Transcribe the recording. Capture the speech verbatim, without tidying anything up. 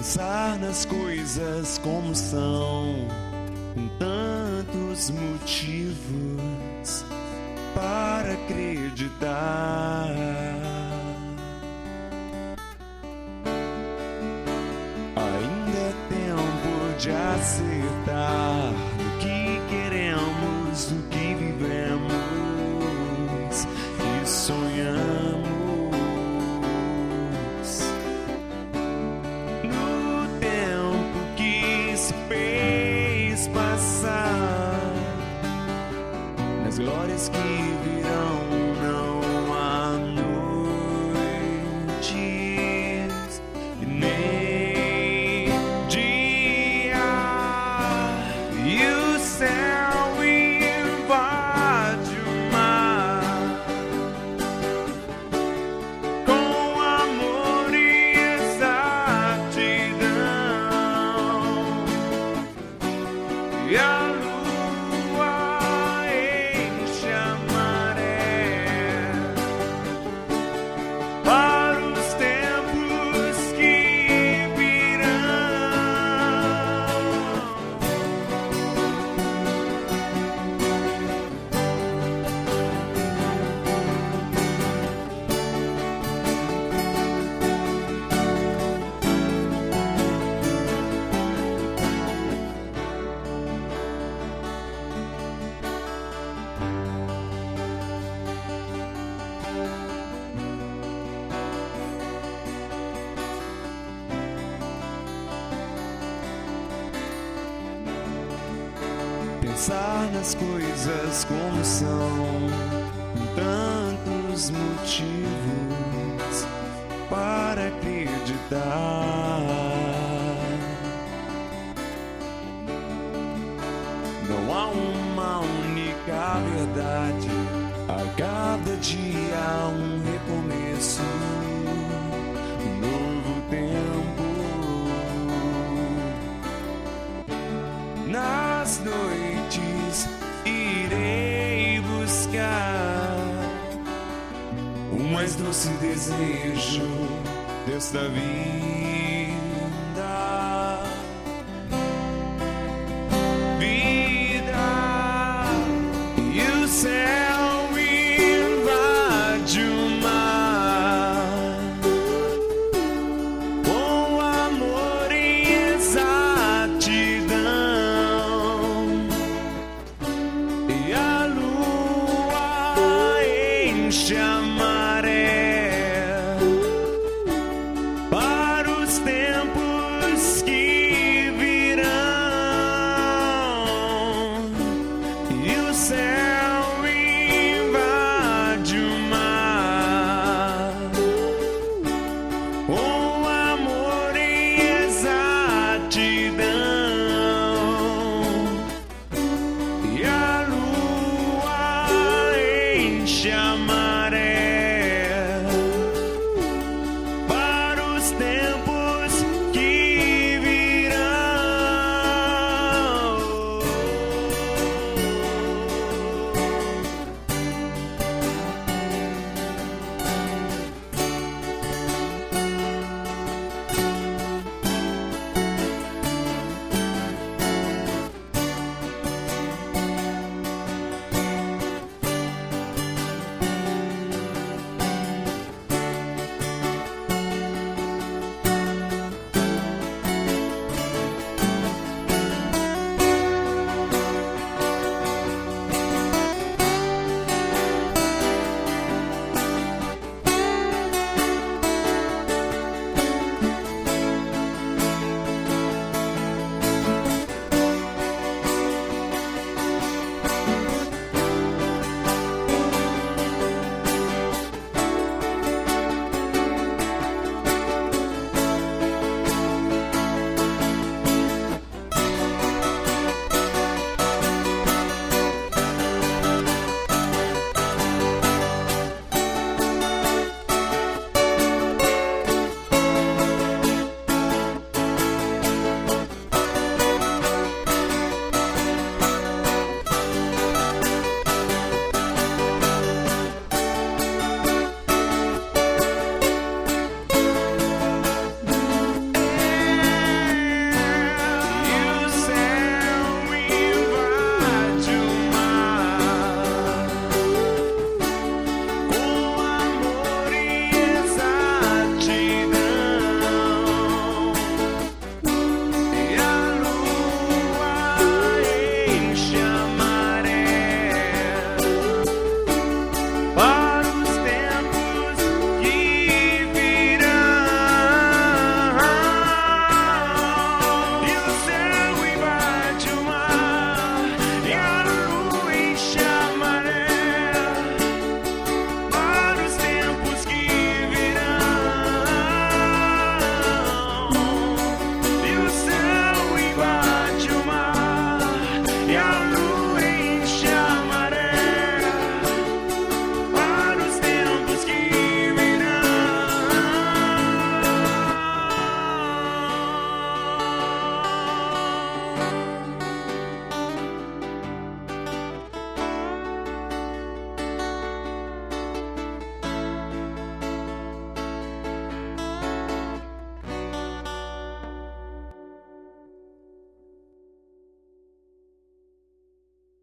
Pensar nas coisas como são, com tantos motivos para acreditar. Ainda é tempo de acertar no que queremos, no que vivemos e sonhamos. Nas glórias que virão, não há noites e nem dia, e o céu invade o mar com amor e exatidão, e a pensar nas coisas como são, com tantos motivos para acreditar. Não há uma única verdade, a cada dia um recomeço, um novo tempo. Nas noites irei buscar o mais doce desejo desta vida, vida, e o céu invade o mar com amor e exatidão. Chama